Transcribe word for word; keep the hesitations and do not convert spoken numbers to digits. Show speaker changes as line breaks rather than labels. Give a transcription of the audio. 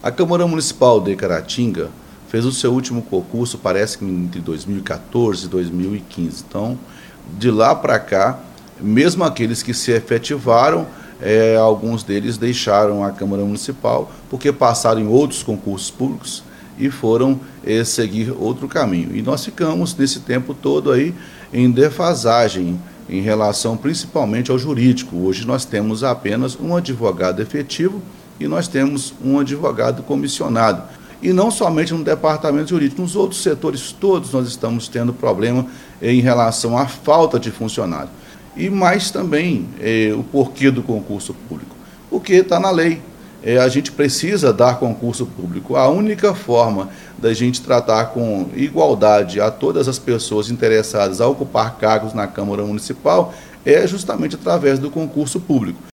A Câmara Municipal de Caratinga fez o seu último concurso, parece que entre dois mil e quatorze e dois mil e quinze. Então, de lá para cá, mesmo aqueles que se efetivaram, é, alguns deles deixaram a Câmara Municipal porque passaram em outros concursos públicos e foram é, seguir outro caminho. E nós ficamos, nesse tempo todo, aí, em defasagem em relação principalmente ao jurídico. Hoje nós temos apenas um advogado efetivo e nós temos um advogado comissionado. E não somente no departamento jurídico, nos outros setores todos nós estamos tendo problema em relação à falta de funcionário. E mais também é, o porquê do concurso público. Porque está na lei. É, a gente precisa dar concurso público. A única forma da gente tratar com igualdade a todas as pessoas interessadas a ocupar cargos na Câmara Municipal é justamente através do concurso público.